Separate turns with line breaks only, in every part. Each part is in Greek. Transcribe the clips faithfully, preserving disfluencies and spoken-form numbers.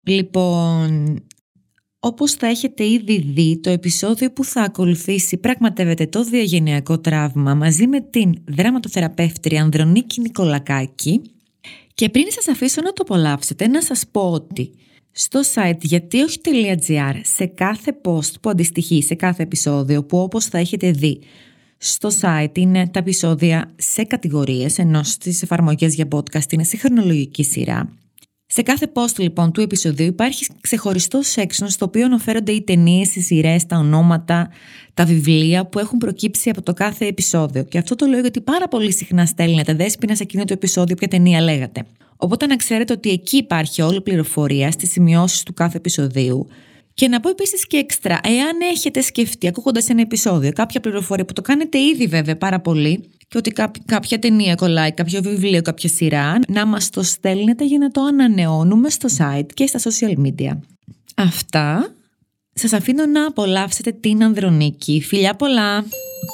Λοιπόν, όπως θα έχετε ήδη δει, το επεισόδιο που θα ακολουθήσει πραγματεύεται το διαγενειακό τραύμα μαζί με την δραματοθεραπεύτρια Ανδρονίκη Νικολακάκη. Και πριν σας αφήσω να το απολαύσετε, να σας πω ότι στο site γιατιοχι.gr σε κάθε post που αντιστοιχεί σε κάθε επεισόδιο, που όπως θα έχετε δει στο site είναι τα επεισόδια σε κατηγορίες, ενώ στις εφαρμογές για podcast είναι σε χρονολογική σειρά. Σε κάθε post λοιπόν του επεισοδίου υπάρχει ξεχωριστό section στο οποίο αναφέρονται οι ταινίες, οι σειρές, τα ονόματα, τα βιβλία που έχουν προκύψει από το κάθε επεισόδιο. Και αυτό το λέω γιατί πάρα πολύ συχνά στέλνετε Δέσποινα σε εκείνο το επεισόδιο ποια ταινία λέγατε. Οπότε να ξέρετε ότι εκεί υπάρχει όλη πληροφορία στις σημειώσεις του κάθε επεισοδίου. Και να πω επίσης και έξτρα, εάν έχετε σκεφτεί ακούγοντας ένα επεισόδιο κάποια πληροφορία που το κάνετε ήδη βέβαια πάρα πολύ και ότι κάποια ταινία κολλάει, κάποιο βιβλίο, κάποια σειρά, να μας το στέλνετε για να το ανανεώνουμε στο site και στα social media. Αυτά. Σας αφήνω να απολαύσετε την Ανδρονίκη. Φιλιά πολλά!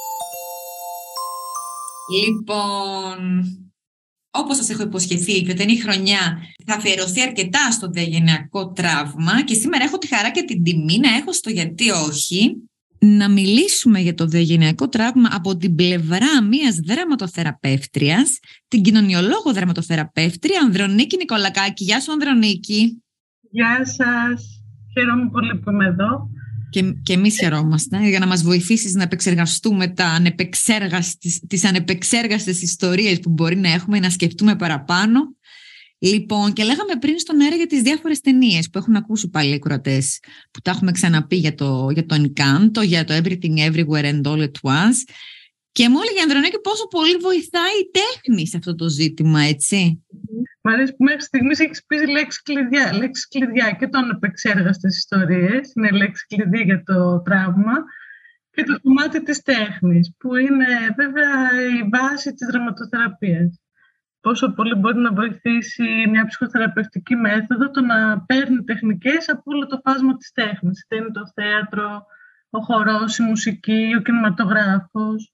Λοιπόν, όπως σας έχω υποσχεθεί, η φετινή χρονιά θα αφιερωθεί αρκετά στο διαγενειακό τραύμα και σήμερα έχω τη χαρά και την τιμή να έχω στο Γιατί Όχι να μιλήσουμε για το διαγενειακό τραύμα από την πλευρά μιας δραματοθεραπεύτριας, την κοινωνιολόγο δραματοθεραπεύτρια Ανδρονίκη Νικολακάκη. Γεια σου, Ανδρονίκη.
Γεια σας. Χαίρομαι πολύ που είμαι εδώ.
Και, και εμείς χαιρόμαστε για να μας βοηθήσεις να επεξεργαστούμε τα ανεπεξέργαστες, τις ανεπεξέργαστες ιστορίες που μπορεί να έχουμε, να σκεφτούμε παραπάνω. Λοιπόν, και λέγαμε πριν στον αέρα για τις διάφορες ταινίες που έχουν ακούσει πάλι οι κροατές, που τα έχουμε ξαναπεί για το, για το Encanto, για το Everything Everywhere and All at Once. Και μου έλεγε η Ανδρονίκη πόσο πολύ βοηθάει η τέχνη σε αυτό το ζήτημα, έτσι.
Μ' αρέσει που μέχρι στιγμής έχεις πει λέξη κλειδιά. Λέξη κλειδιά και το ανεπεξέργαστες ιστορίες, είναι λέξη κλειδί για το τραύμα, και το κομμάτι της τέχνης, που είναι βέβαια η βάση της δραματοθεραπείας. Πόσο πολύ μπορεί να βοηθήσει μια ψυχοθεραπευτική μέθοδο το να παίρνει τεχνικές από όλο το φάσμα της τέχνης. Είτε είναι το θέατρο, ο χορός, η μουσική, ο κινηματογράφος.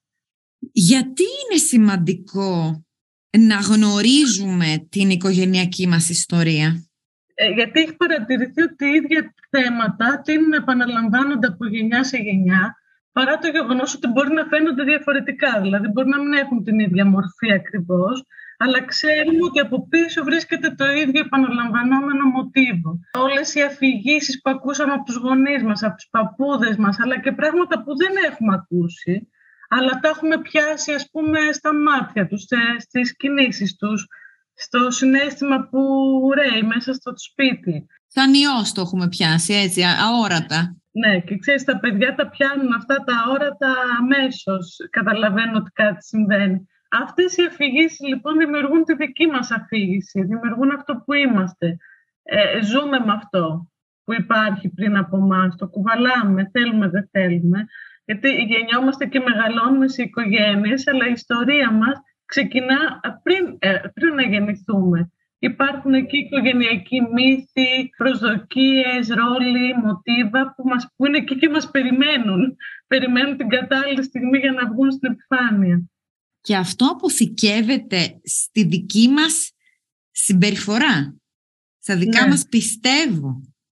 Γιατί είναι σημαντικό να γνωρίζουμε την οικογενειακή μας ιστορία?
Ε, γιατί έχει παρατηρηθεί ότι οι ίδια θέματα τείνουν να επαναλαμβάνονται από γενιά σε γενιά, παρά το γεγονός ότι μπορεί να φαίνονται διαφορετικά. Δηλαδή, μπορεί να μην έχουν την ίδια μορφή ακριβώς, αλλά ξέρουμε ότι από πίσω βρίσκεται το ίδιο επαναλαμβανόμενο μοτίβο. Όλες οι αφηγήσεις που ακούσαμε από τους γονείς μας, από τους παππούδες μας, αλλά και πράγματα που δεν έχουμε ακούσει, αλλά τα έχουμε πιάσει, ας πούμε, στα μάτια τους, στις κινήσεις τους, στο συναίσθημα που ρέει μέσα στο σπίτι.
Σαν ιός το έχουμε πιάσει, έτσι, αόρατα.
Ναι, και ξέρεις, τα παιδιά τα πιάνουν αυτά τα αόρατα αμέσως, καταλαβαίνουν ότι κάτι συμβαίνει. Αυτές οι αφηγήσεις λοιπόν δημιουργούν τη δική μας αφήγηση, δημιουργούν αυτό που είμαστε. Ε, ζούμε με αυτό που υπάρχει πριν από εμάς, το κουβαλάμε, θέλουμε δεν θέλουμε, γιατί γεννιόμαστε και μεγαλώνουμε σε οικογένειες, αλλά η ιστορία μας ξεκινά πριν, ε, πριν να γεννηθούμε. Υπάρχουν εκεί οικογενειακοί μύθοι, προσδοκίες, ρόλοι, μοτίβα που, μας, που είναι εκεί και μας περιμένουν. Περιμένουν την κατάλληλη στιγμή για να βγουν στην επιφάνεια.
Και αυτό αποθηκεύεται στη δική μας συμπεριφορά, στα δικά ναι. μας πιστεύω.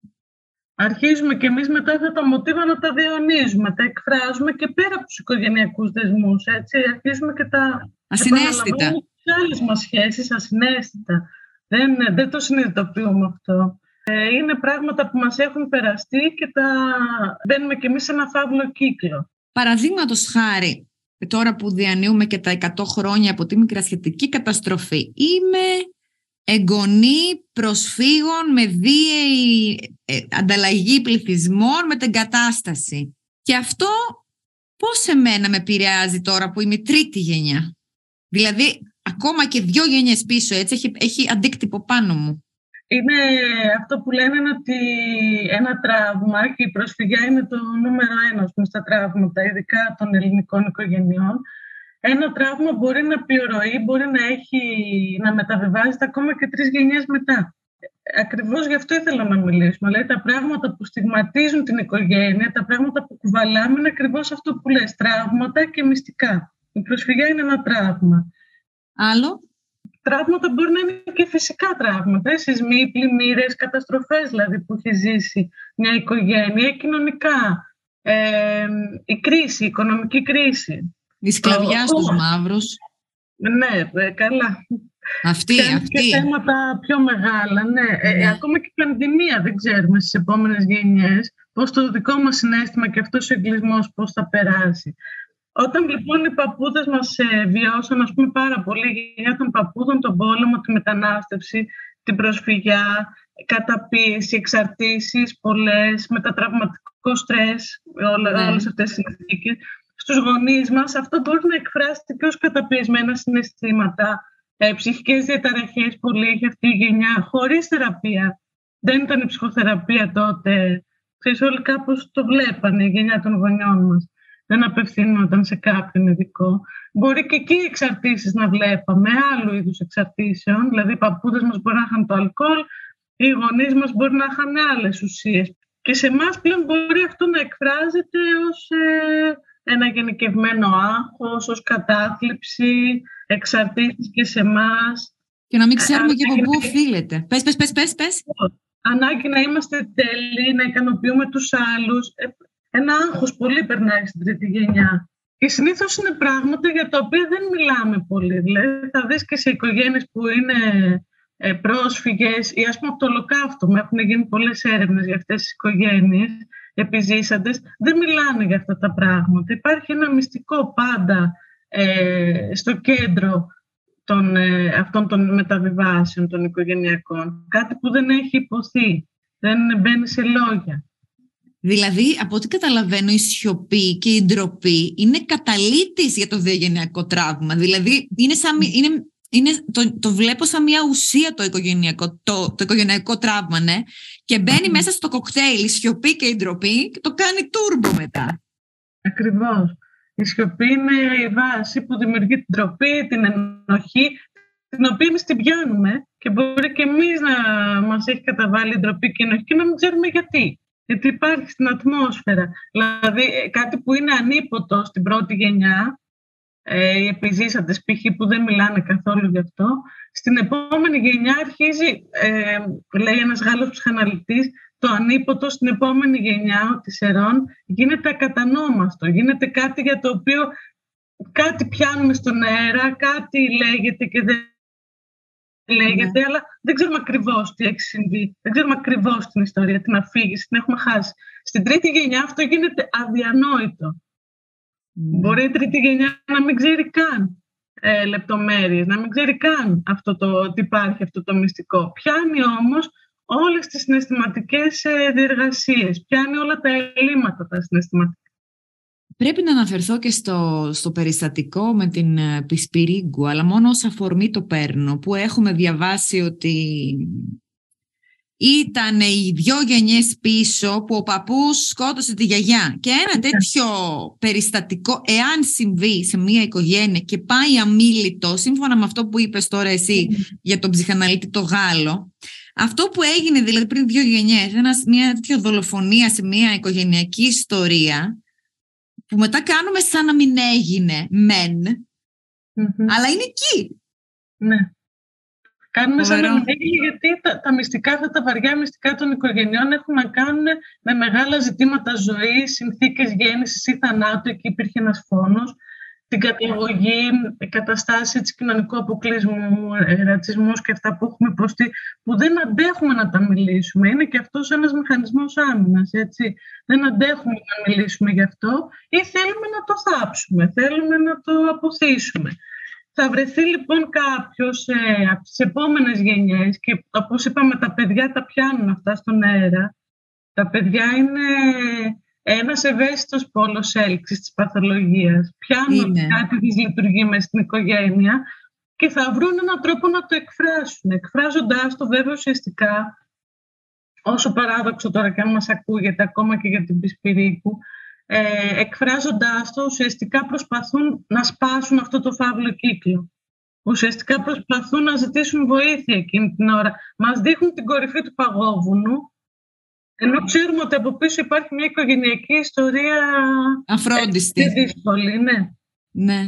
Αρχίζουμε κι εμείς μετά αυτά τα μοτίβα να τα διαιωνίζουμε, τα εκφράζουμε και πέρα από τους οικογενειακούς δεσμούς, έτσι. Αρχίζουμε και τα
ασυναίσθητα.
Σε άλλες μας σχέσεις, ασυναίσθητα. Δεν, δεν το συνειδητοποιούμε αυτό. Ε, είναι πράγματα που μας έχουν περαστεί και τα μπαίνουμε κι εμείς σε ένα φαύλο κύκλο.
Παραδείγματος χάρη, τώρα που διανύουμε και τα εκατό χρόνια από τη μικρασιατική καταστροφή, είμαι εγγονή προσφύγων με βίαιη ε, ανταλλαγή πληθυσμών, με την κατάσταση. Και αυτό πώς εμένα με επηρεάζει τώρα που είμαι η τρίτη γενιά? Δηλαδή, ακόμα και δύο γενιές πίσω, έτσι, έχει, έχει αντίκτυπο πάνω μου.
Είναι αυτό που λένε είναι ότι ένα τραύμα, και η προσφυγιά είναι το νούμερο ένα στα τραύματα, ειδικά των ελληνικών οικογενειών. Ένα τραύμα μπορεί να πληρωεί, μπορεί να, έχει, να μεταβιβάζεται ακόμα και τρεις γενιές μετά. Ακριβώς γι' αυτό ήθελα να μιλήσουμε. Δηλαδή, τα πράγματα που στιγματίζουν την οικογένεια, τα πράγματα που κουβαλάμε, είναι ακριβώς αυτό που λες, τραύματα και μυστικά. Η προσφυγιά είναι ένα τραύμα.
Άλλο.
τραύματα μπορεί να είναι και φυσικά τραύματα, σεισμοί, πλημμύρες, καταστροφές δηλαδή που έχει ζήσει μια οικογένεια, κοινωνικά, ε, η κρίση, η οικονομική κρίση.
Η σκλαβιά oh, στους oh. μαύρους.
Ναι, ε, καλά.
Αυτή,
και,
αυτή.
Και θέματα πιο μεγάλα, ναι. ναι. Ε, ακόμα και η πανδημία δεν ξέρουμε στις επόμενες γενιές πώς το δικό μας συναίσθημα και αυτός ο εγκλισμός πώς θα περάσει. Όταν λοιπόν οι παππούδες μας ε, βιώσαν, ας πούμε, πάρα πολύ η γενιά των παππούδων, τον πόλεμο, τη μετανάστευση, την προσφυγιά, καταπίεση, εξαρτήσεις πολλές, μετατραυματικό στρες, όλα, ναι. όλες αυτές τις συνθήκες. Στους γονείς μας αυτό μπορεί να εκφράζεται και ως καταπιεσμένα συναισθήματα, ε, ψυχικές διαταραχές πολύ έχει αυτή η γενιά, χωρίς θεραπεία. Δεν ήταν η ψυχοθεραπεία τότε. Ξέρεις, όλοι κάπως το βλέπανε, η γενιά των γονιών μας. Δεν απευθύνονταν σε κάποιον ειδικό. Μπορεί και εκεί οι εξαρτήσεις να βλέπαμε, άλλου είδους εξαρτήσεων. Δηλαδή, οι παππούδες μας μπορεί να είχαν το αλκοόλ, οι γονείς μας μπορεί να είχαν άλλες ουσίες. Και σε εμάς πλέον μπορεί αυτό να εκφράζεται ως ε, ένα γενικευμένο άγχος, ως κατάθλιψη, εξαρτήσεις και σε εμάς.
Και να μην ξέρουμε και από πού οφείλεται. Πες, πες, πες, πες, πες.
Ανάγκη να είμαστε τέλειοι, να ικανοποιούμε τους άλλους. Ένα άγχος πολύ περνάει στην τρίτη γενιά. Και συνήθως είναι πράγματα για τα οποία δεν μιλάμε πολύ. Δηλαδή, θα δεις και σε οικογένειες που είναι πρόσφυγες ή ας πούμε από το ολοκαύτωμα. Έχουν γίνει πολλές έρευνες για αυτές τις οικογένειες, επιζήσαντες. Δεν μιλάνε για αυτά τα πράγματα. Υπάρχει ένα μυστικό πάντα ε, στο κέντρο των, ε, αυτών των μεταβιβάσεων των οικογενειακών. Κάτι που δεν έχει υποθεί, δεν μπαίνει σε λόγια.
Δηλαδή, από ό,τι καταλαβαίνω, η σιωπή και η ντροπή είναι καταλύτης για το διαγενειακό τραύμα. Δηλαδή, είναι σαν, είναι, είναι, το, το βλέπω σαν μια ουσία το οικογενειακό, το, το οικογενειακό τραύμα, ναι, και μπαίνει mm. μέσα στο κοκτέιλ η σιωπή και η ντροπή και το κάνει τούρμπο μετά.
Ακριβώς. Η σιωπή είναι η βάση που δημιουργεί την ντροπή, την ενοχή, την οποία εμείς την πιάνουμε και μπορεί και εμείς να μας έχει καταβάλει η ντροπή και η ενοχή και να μην ξέρουμε γιατί. Γιατί υπάρχει στην ατμόσφαιρα. Δηλαδή κάτι που είναι ανίποτο στην πρώτη γενιά, ε, οι επιζήσαντες π.χ. που δεν μιλάνε καθόλου γι' αυτό, στην επόμενη γενιά αρχίζει, ε, λέει ένας Γάλλος ψυχαναλυτής, το ανίποτο στην επόμενη γενιά, ο Τισερών, γίνεται ακατανόμαστο. Γίνεται κάτι για το οποίο κάτι πιάνουμε στον αέρα, κάτι λέγεται και δεν λέγεται, ναι. αλλά δεν ξέρουμε ακριβώς τι έχει συμβεί. Δεν ξέρουμε ακριβώς την ιστορία, την αφήγηση, την έχουμε χάσει. Στην τρίτη γενιά αυτό γίνεται αδιανόητο. Mm. Μπορεί η τρίτη γενιά να μην ξέρει καν ε, λεπτομέρειες, να μην ξέρει καν αυτό το, ότι υπάρχει αυτό το μυστικό. Πιάνει όμως όλες τις συναισθηματικές ε, διεργασίες, πιάνει όλα τα ελλείμματα τα συναισθηματικά.
Πρέπει να αναφερθώ και στο, στο περιστατικό με την Πισπυρίγκου, αλλά μόνο ως αφορμή το παίρνω, που έχουμε διαβάσει ότι ήταν οι δυο γενιές πίσω που ο παππούς σκότωσε τη γιαγιά. Και ένα τέτοιο περιστατικό, εάν συμβεί σε μια οικογένεια και πάει αμίλητο, σύμφωνα με αυτό που είπες τώρα εσύ για τον ψυχαναλύτη το Γάλλο, αυτό που έγινε δηλαδή πριν δύο γενιές, ένας, μια τέτοια δολοφονία σε μια οικογενειακή ιστορία, που μετά κάνουμε σαν να μην έγινε μεν, mm-hmm. αλλά είναι εκεί.
Ναι. Κάνουμε Φοβερό. σαν να μην έγινε γιατί τα, τα μυστικά, αυτά τα βαριά μυστικά των οικογενειών έχουν να κάνουν με μεγάλα ζητήματα ζωής, συνθήκες γέννησης ή θανάτου, εκεί υπήρχε ένας φόνος, την καταγωγή, καταστάσεις κοινωνικού αποκλεισμού, ρατσισμούς και αυτά που έχουμε υποστεί, που δεν αντέχουμε να τα μιλήσουμε. Είναι και αυτός ένας μηχανισμός άμυνας, έτσι. Δεν αντέχουμε να μιλήσουμε γι' αυτό ή θέλουμε να το θάψουμε, θέλουμε να το αποθήσουμε. Θα βρεθεί λοιπόν κάποιος ε, από τις επόμενες γενιές και όπως είπαμε τα παιδιά τα πιάνουν αυτά στον αέρα. Τα παιδιά είναι ένας ευαίσθητος πόλος έλξης της παθολογίας. Πιάνουν ότι κάτι δυσλειτουργεί μες στην οικογένεια και θα βρουν έναν τρόπο να το εκφράσουν. Εκφράζοντάς το βέβαια ουσιαστικά, όσο παράδοξο τώρα και αν μας ακούγεται ακόμα και για την Πισπυρίγκου, ε, εκφράζοντάς το ουσιαστικά προσπαθούν να σπάσουν αυτό το φαύλο κύκλο. Ουσιαστικά προσπαθούν να ζητήσουν βοήθεια εκείνη την ώρα. Μας δείχνουν την κορυφή του παγόβουνου, ενώ ξέρουμε ότι από πίσω υπάρχει μια οικογενειακή ιστορία
αφρόντιστη.
Δύσκολη, ναι.
Ναι.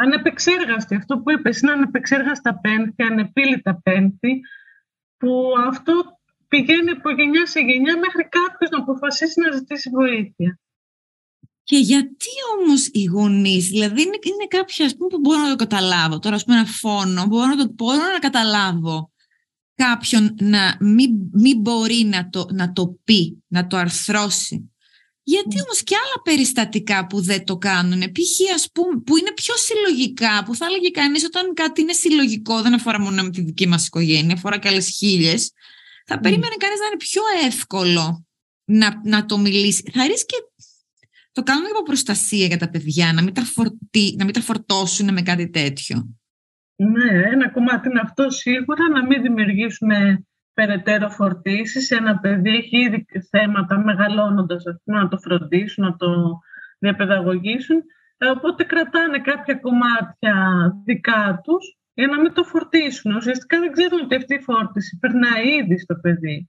ανεπεξέργαστη. Αυτό που είπες είναι ανεπεξέργαστα πένθη, ανεπίλητα πένθη, που αυτό πηγαίνει από γενιά σε γενιά μέχρι κάποιος να αποφασίσει να ζητήσει βοήθεια.
Και γιατί όμως οι γονείς, δηλαδή είναι, είναι κάποια, ας πούμε, που μπορώ να το καταλάβω, τώρα ας πούμε ένα φόνο, μπορώ να, το, μπορώ να καταλάβω κάποιον να μην, μην μπορεί να το, να το πει, να το αρθρώσει. Γιατί mm. όμως και άλλα περιστατικά που δεν το κάνουν, π.χ. ας πούμε, που είναι πιο συλλογικά, που θα έλεγε κανείς όταν κάτι είναι συλλογικό, δεν αφορά μόνο με τη δική μας οικογένεια, αφορά και άλλες χίλιες, θα mm. περίμενε κανείς να είναι πιο εύκολο να, να το μιλήσει. Θα ρίσκε το κάνουν από προστασία για τα παιδιά, να μην τα, φορτί, να μην τα φορτώσουν με κάτι τέτοιο.
Ναι, ένα κομμάτι είναι αυτό σίγουρα, να μην δημιουργήσουν περαιτέρω φορτίσεις. Ένα παιδί έχει ήδη θέματα μεγαλώνοντας, να το φροντίσουν, να το διαπαιδαγωγήσουν. Οπότε κρατάνε κάποια κομμάτια δικά τους για να μην το φορτίσουν. Ουσιαστικά δεν ξέρουν ότι αυτή η φόρτιση περνάει ήδη στο παιδί.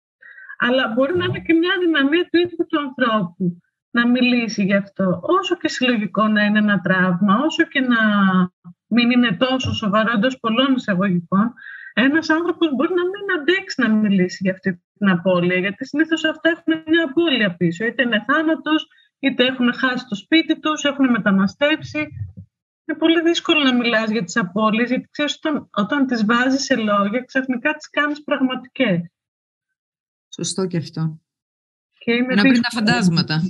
Αλλά μπορεί να είναι και μια αδυναμία του ίδιου του ανθρώπου να μιλήσει γι' αυτό. Όσο και συλλογικό να είναι ένα τραύμα, όσο και να μην είναι τόσο σοβαρό εντός πολλών εισαγωγικών, ένας άνθρωπος μπορεί να μην αντέξει να μιλήσει για αυτή την απώλεια, γιατί συνήθως αυτά έχουν μια απώλεια πίσω. Είτε είναι θάνατος, είτε έχουν χάσει το σπίτι τους, έχουν μεταναστεύσει. Είναι πολύ δύσκολο να μιλάς για τις απώλειες, γιατί ξέρεις όταν, όταν τις βάζεις σε λόγια, ξαφνικά τις κάνεις πραγματικές.
Σωστό και αυτό.
Και είναι
να πριν τα φαντάσματα.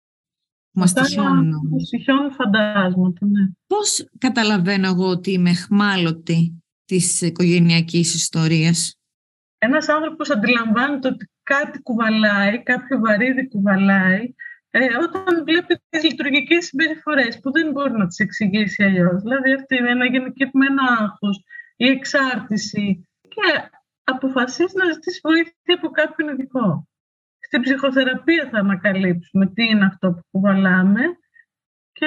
Μας στοιχιώνουν.
Μας στοιχιώνουν φαντάσματα, ναι.
Πώς καταλαβαίνω εγώ ότι είμαι εχμάλωτη της οικογενειακής ιστορίας?
Ένας άνθρωπος αντιλαμβάνεται ότι κάτι κουβαλάει, κάποιο βαρύδι κουβαλάει, ε, όταν βλέπει τις λειτουργικές συμπεριφορές που δεν μπορεί να τις εξηγήσει αλλιώς. Δηλαδή αυτή είναι ένα γενικευμένο άγχος, η εξάρτηση, και αποφασίζει να ζητήσει βοήθεια από κάποιον ειδικό. Στην ψυχοθεραπεία θα ανακαλύψουμε τι είναι αυτό που κουβαλάμε και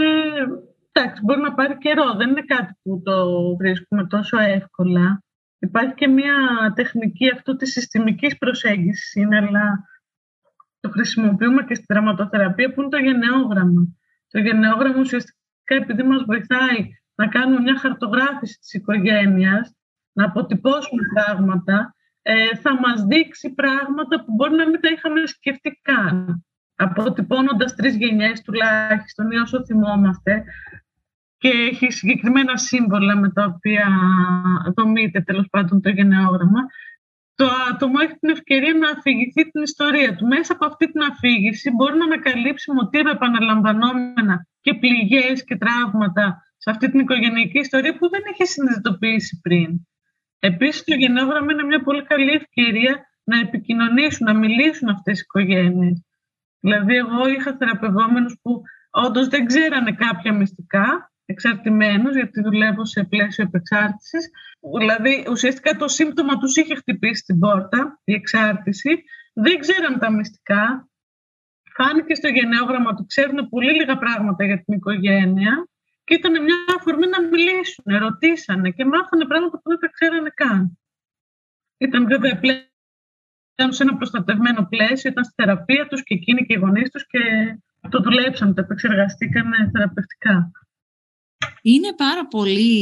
εντάξει, μπορεί να πάρει καιρό, δεν είναι κάτι που το βρίσκουμε τόσο εύκολα. Υπάρχει και μια τεχνική αυτού της συστημικής προσέγγισης είναι, αλλά το χρησιμοποιούμε και στη δραματοθεραπεία, που είναι το γενναιόγραμμα. Το γενναιόγραμμα ουσιαστικά, επειδή μας βοηθάει να κάνουμε μια χαρτογράφηση της οικογένειας, να αποτυπώσουμε πράγματα, ε, θα μας δείξει πράγματα που μπορεί να μην τα είχαμε σκεφτεί καν. Αποτυπώνοντας τρεις γενιές τουλάχιστον ή όσο θυμόμαστε, και έχει συγκεκριμένα σύμβολα με τα οποία δομείται τέλος πάντων το γενναιόγραμμα, το άτομο έχει την ευκαιρία να αφηγηθεί την ιστορία του. Μέσα από αυτή την αφήγηση μπορεί να ανακαλύψει μοτίβα επαναλαμβανόμενα και πληγές και τραύματα σε αυτή την οικογενειακή ιστορία που δεν είχε συνειδητοποιήσει πριν. Επίσης, το γενναιόγραμμα είναι μια πολύ καλή ευκαιρία να επικοινωνήσουν, να μιλήσουν αυτές οι οικογένειες. Δηλαδή, εγώ είχα θεραπευόμενους που όντως δεν ξέρανε κάποια μυστικά, εξαρτημένους, γιατί δουλεύω σε πλαίσιο επεξάρτησης. Δηλαδή, ουσιαστικά το σύμπτωμα τους είχε χτυπήσει την πόρτα, η εξάρτηση. Δεν ξέραν τα μυστικά. Φάνηκε στο γενναιόγραμμα του, ξέρουν πολύ λίγα πράγματα για την οικογένεια. Και ήταν μια αφορμή να μιλήσουν, ρωτήσανε και μάθανε πράγματα που δεν τα ξέρανε καν. Ήταν βέβαια πλέον σε ένα προστατευμένο πλαίσιο, ήταν στη θεραπεία τους και εκείνοι και οι γονείς τους και το δουλέψαν, το επεξεργαστήκανε θεραπευτικά.
Είναι πάρα πολύ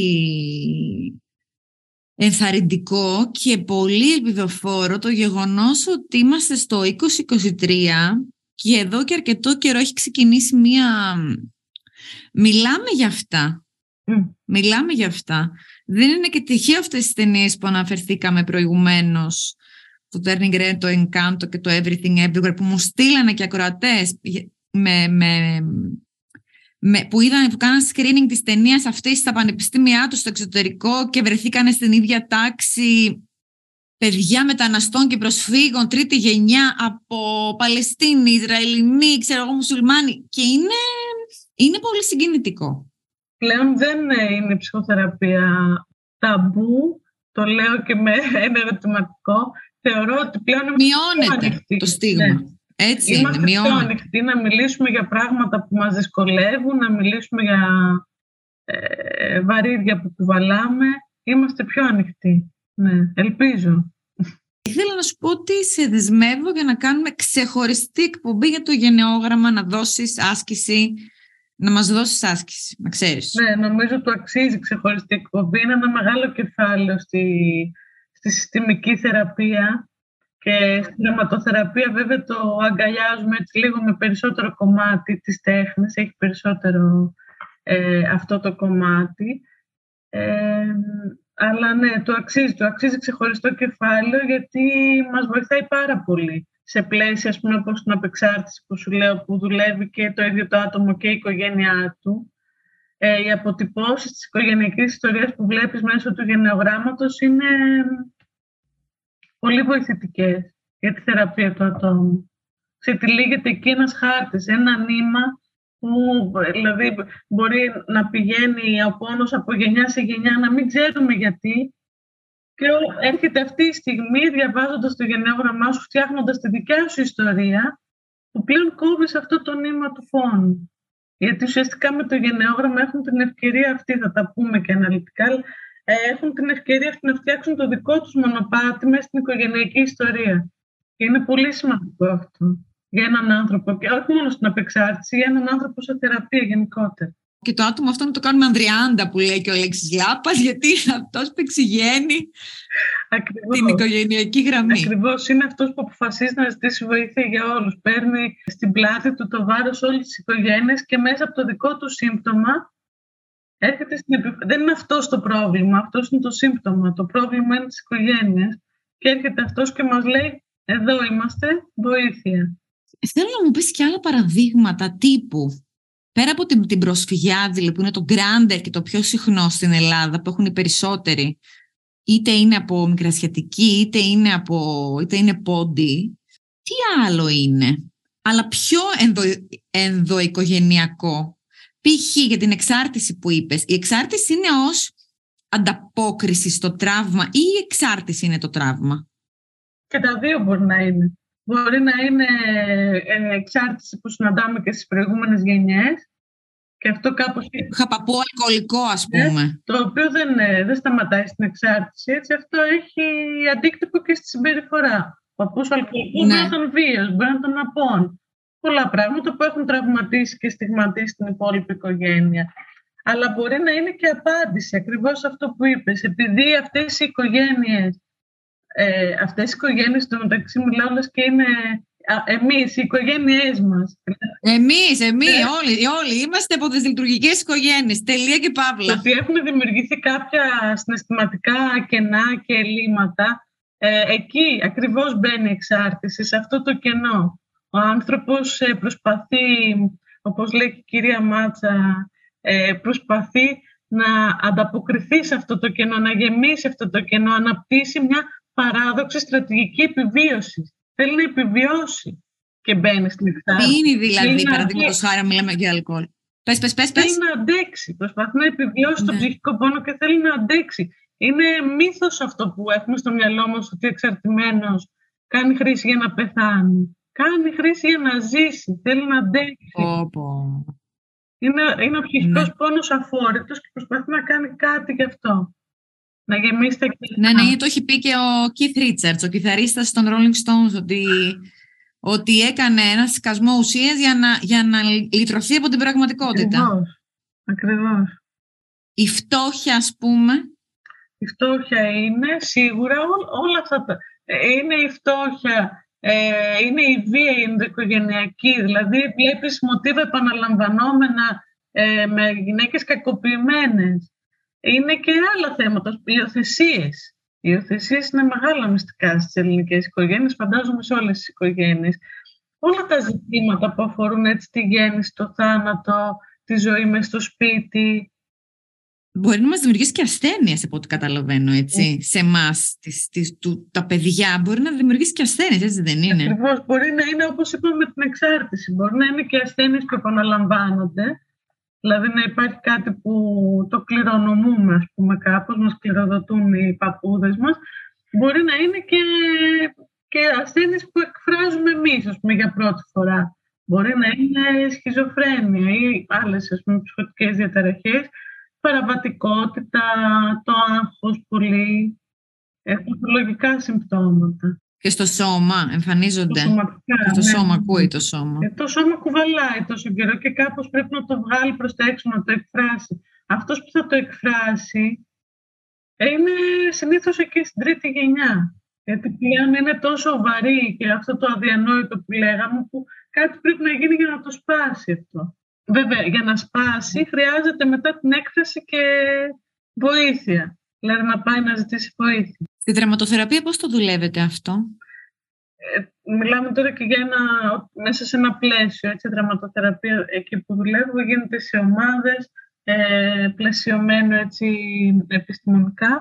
ενθαρρυντικό και πολύ ελπιδοφόρο το γεγονός ότι είμαστε στο είκοσι είκοσι τρία και εδώ και αρκετό καιρό έχει ξεκινήσει μία... Μιλάμε για αυτά. Mm. Μιλάμε για αυτά. Δεν είναι και τυχαίο αυτές τις ταινίες που αναφερθήκαμε προηγουμένως, το Turning Red, το Encanto και το Everything Everywhere, που μου στείλανε και ακροατές με, με, με, που, είδαν, που κάναν screening της ταινίας αυτής στα πανεπιστήμια τους στο εξωτερικό και βρεθήκανε στην ίδια τάξη παιδιά μεταναστών και προσφύγων τρίτη γενιά από Παλαιστίνη, Ισραηλινοί, ξέρω εγώ, μουσουλμάνοι, και είναι... Είναι πολύ συγκινητικό.
Πλέον δεν είναι η ψυχοθεραπεία ταμπού, το λέω και με ένα ερωτηματικό. Θεωρώ ότι πλέον
μειώνεται το στίγμα. Ναι. Έτσι
είμαστε
είναι, μειώνεται.
Πιο ανοιχτοί να μιλήσουμε για πράγματα που μας δυσκολεύουν, να μιλήσουμε για ε, βαρύδια που κουβαλάμε. Είμαστε πιο ανοιχτοί. Ναι, ελπίζω.
Ήθελα να σου πω ότι σε δεσμεύω για να κάνουμε ξεχωριστή εκπομπή για το γενναιόγραμμα, να δώσεις άσκηση να μας δώσεις άσκηση, να ξέρεις.
Ναι, νομίζω του αξίζει ξεχωριστή εκπομπή. Είναι ένα μεγάλο κεφάλαιο στη, στη συστημική θεραπεία. Και στη γραμματοθεραπεία βέβαια το αγκαλιάζουμε έτσι λίγο με περισσότερο κομμάτι της τέχνης, έχει περισσότερο ε, αυτό το κομμάτι. Ε, αλλά ναι, το αξίζει, το αξίζει ξεχωριστό κεφάλαιο γιατί μας βοηθάει πάρα πολύ σε πλαίσια, ας πούμε, όπως την απεξάρτηση που σου λέω, που δουλεύει και το ίδιο το άτομο και η οικογένειά του. Ε, οι αποτυπώσεις της οικογενειακής ιστορίας που βλέπεις μέσω του γενεογράμματος είναι πολύ βοηθητικές για τη θεραπεία του ατόμου. Ξετυλίγεται εκεί ένας χάρτης, ένα νήμα που δηλαδή μπορεί να πηγαίνει ο πόνος από γενιά σε γενιά, να μην ξέρουμε γιατί. Και έρχεται αυτή η στιγμή, διαβάζοντας το γενναιόγραμμά σου, φτιάχνοντας τη δικιά σου ιστορία, που πλέον κόβεις αυτό το νήμα του πόνου. Γιατί ουσιαστικά με το γενναιόγραμμα έχουν την ευκαιρία αυτή, θα τα πούμε και αναλυτικά, έχουν την ευκαιρία αυτή να φτιάξουν το δικό τους μονοπάτι μέσα στην οικογενειακή ιστορία. Και είναι πολύ σημαντικό αυτό για έναν άνθρωπο, και όχι μόνο στην απεξάρτηση, για έναν άνθρωπο σε θεραπεία γενικότερα.
Και το άτομο αυτό να το κάνουμε ανδριάντα που λέει και ο Αλέξης Λάπας, γιατί είναι αυτός που εξηγαίνει Ακριβώς. την οικογενειακή γραμμή.
Ακριβώς, είναι αυτός που αποφασίζει να ζητήσει βοήθεια για όλους. Παίρνει στην πλάτη του το βάρος όλες τις οικογένειες και μέσα από το δικό του σύμπτωμα έρχεται στην επιφ... Δεν είναι αυτό το πρόβλημα, αυτό είναι το σύμπτωμα. Το πρόβλημα είναι τις οικογένειες. Και έρχεται αυτός και μας λέει, εδώ είμαστε, βοήθεια.
Θέλω να μου πεις και άλλα παραδείγματα τύπου. Πέρα από την, την προσφυγιάδηλη που είναι το γκράντερ και το πιο συχνό στην Ελλάδα που έχουν οι περισσότεροι, είτε είναι από μικρασιατική, είτε είναι, από, είτε είναι πόντι, τι άλλο είναι, αλλά πιο ενδο, ενδοοικογενειακό. Π.χ. για την εξάρτηση που είπες, η εξάρτηση είναι ως ανταπόκριση στο τραύμα ή η εξάρτηση είναι το τραύμα?
Και τα δύο μπορεί να είναι. Μπορεί να είναι εξάρτηση που συναντάμε και στις προηγούμενες γενιές. Και αυτό κάπως...
Χαπαπό αλκοολικό, ας πούμε.
Ναι, το οποίο δεν, δεν σταματάει στην εξάρτηση. Έτσι, αυτό έχει αντίκτυπο και στη συμπεριφορά. Ο παππούς αλκοολικού ναι. μπορεί να ήταν βίαιος, μπορεί να ήταν απόν. Πολλά πράγματα που έχουν τραυματίσει και στιγματίσει την υπόλοιπη οικογένεια. Αλλά μπορεί να είναι και απάντηση, ακριβώς αυτό που είπες. Επειδή αυτές οι οικογένειες, ε, αυτές οι οικογένειες του μεταξύ μιλάω και είναι εμείς, οι οικογένειές μας.
Εμείς, εμείς, ε, όλοι, όλοι είμαστε από τις λειτουργικές οικογένειες, τελεία και παύλα.
Ότι έχουν δημιουργηθεί κάποια συναισθηματικά κενά και ελλείμματα, ε, εκεί ακριβώς μπαίνει η εξάρτηση, σε αυτό το κενό. Ο άνθρωπος ε, προσπαθεί, όπως λέει και η κυρία Μάτσα, ε, προσπαθεί να ανταποκριθεί σε αυτό το κενό, να γεμίσει αυτό το κενό, να αναπτύσσει μια παράδοξη στρατηγική επιβίωση. Θέλει να επιβιώσει και μπαίνει στην εξάρτηση.
Τι είναι δηλαδή, παραδείγματος χάρη, μιλάμε για αλκοόλ? Πες, πες, πες, πες.
Θέλει να αντέξει, προσπαθεί να επιβιώσει ναι. τον ψυχικό πόνο και θέλει να αντέξει. Είναι μύθος αυτό που έχουμε στο μυαλό μας, ότι ο εξαρτημένος κάνει χρήση για να πεθάνει. Κάνει χρήση για να ζήσει, θέλει να αντέξει.
Oh, oh.
Είναι, είναι ο ψυχικός ναι. πόνος αφόρητος και προσπαθεί να κάνει κάτι γι' αυτό. Να γεμίσει τα
ναι, ναι, το έχει πει και ο Keith Richards, ο κιθαρίστας των Rolling Stones, ότι, ότι έκανε ένα σκασμό ουσίας για να, για να λυτρωθεί από την πραγματικότητα.
Ακριβώς. Ακριβώς.
Η φτώχεια, ας πούμε.
Η φτώχεια είναι σίγουρα ό, όλα αυτά τα... Είναι η φτώχεια, ε, είναι η βία η ενδοοικογενειακή, δηλαδή βλέπεις μοτίβα επαναλαμβανόμενα ε, με γυναίκες κακοποιημένες. Είναι και άλλα θέματα, υιοθεσίες. Οι υιοθεσίες είναι μεγάλα μυστικά στις ελληνικές οικογένειες, φαντάζομαι σε όλες τις οικογένειες. Όλα τα ζητήματα που αφορούν έτσι τη γέννηση, το θάνατο, τη ζωή μες στο σπίτι.
Μπορεί να μας δημιουργήσει και ασθένειες, από ό,τι καταλαβαίνω, έτσι. Mm. Σε εμάς, τις, τις, του, τα παιδιά, μπορεί να δημιουργήσει και ασθένειες, έτσι δεν είναι?
Ακριβώς, μπορεί να είναι όπως είπαμε με την εξάρτηση. Μπορεί να είναι και ασθένειες που επαναλαμβάνονται. Δηλαδή να υπάρχει κάτι που το κληρονομούμε, ας πούμε, κάπως, μας κληροδοτούν οι παππούδες μας. Μπορεί να είναι και, και ασθένειες που εκφράζουμε εμείς, ας πούμε, για πρώτη φορά. Μπορεί να είναι σχιζοφρένεια ή άλλες, ας πούμε, ψυχωτικές διαταραχές, παραβατικότητα, το άγχος πολύ, έχουν λογικά συμπτώματα.
Και στο σώμα εμφανίζονται.
Σωματικά,
και στο
ναι.
σώμα ακούει το σώμα.
Ε, το σώμα κουβαλάει τόσο καιρό και κάπως πρέπει να το βγάλει προς τα έξω, να το εκφράσει. Αυτός που θα το εκφράσει είναι συνήθως εκεί στην τρίτη γενιά. Γιατί πλέον είναι τόσο βαρύ και αυτό το αδιανόητο που λέγαμε, που κάτι πρέπει να γίνει για να το σπάσει αυτό. Βέβαια, για να σπάσει χρειάζεται μετά την έκφραση και βοήθεια. Δηλαδή να πάει να ζητήσει βοήθεια.
Στη δραματοθεραπεία πώς το δουλεύετε αυτό?
Ε, μιλάμε τώρα και για ένα, μέσα σε ένα πλαίσιο. Έτσι, δραματοθεραπεία εκεί που δουλεύω γίνεται σε ομάδες, ε, πλαισιωμένο έτσι, επιστημονικά.